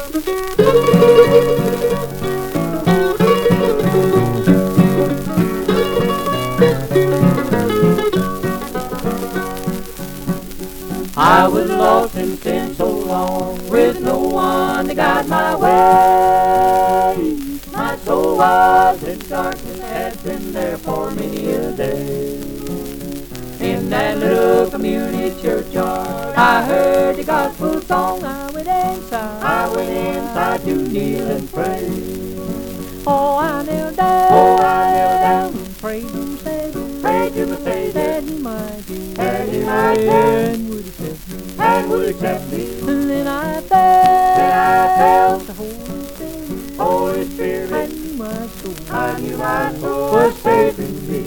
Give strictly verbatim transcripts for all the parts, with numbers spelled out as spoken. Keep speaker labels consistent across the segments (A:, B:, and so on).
A: I was lost in sin so long, with no one to guide my way. My soul was in darkness, had been there for many a day. In that little community churchyard, I heard the gospel song. I went inside, I went inside to kneel and pray. Oh, I knelt down, oh, I knelt down and prayed to the Savior, prayed to the Savior, that He might hear, that He might hear, and would accept me, and would accept me. And then I felt, then I felt the Holy Spirit, Holy Spirit. I knew my soul, I knew my soul was saving me.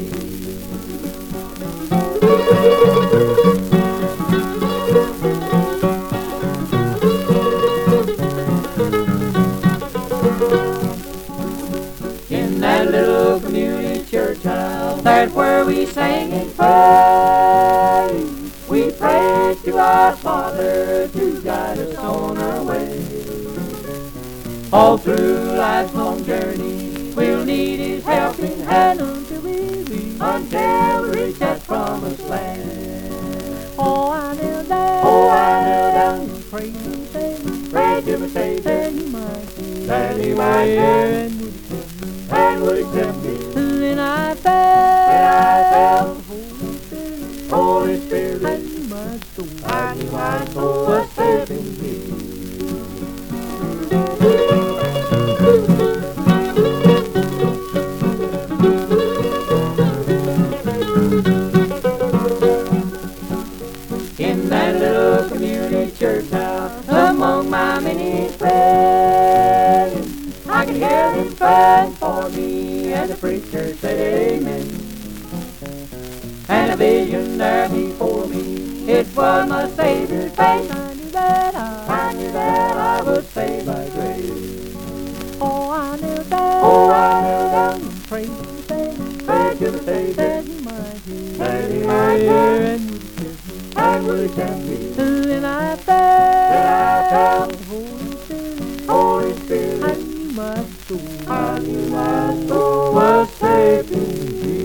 A: In that little community church house, that's where we sang and prayed. We prayed to our Father to guide us on our way. All through life's long journey, we'll need His helping hand until we reach, until we reach that promised land. Oh, I knelt down, oh, I knelt down and prayed to the Savior, prayed to the Savior, that He might hear, that He might hear, and would accept me, and would accept me. And then I felt, then I felt the Holy Spirit, Holy Spirit. I knew my soul, I knew my soul was saving me. In that little community church house, among my many friends, I could hear them praying for me, and the preacher said amen. And a vision there before me, it was my Savior's face. I knew that I, I knew that I was saved by grace. Oh, I knelt down, oh, I knelt down and prayed to the Savior, prayed to the Savior, that He might hear, that He might hear, and would accept me, and would accept me. And then I felt, then I felt the Holy Spirit, Holy Spirit. I knew my soul, I knew my soul was saving me.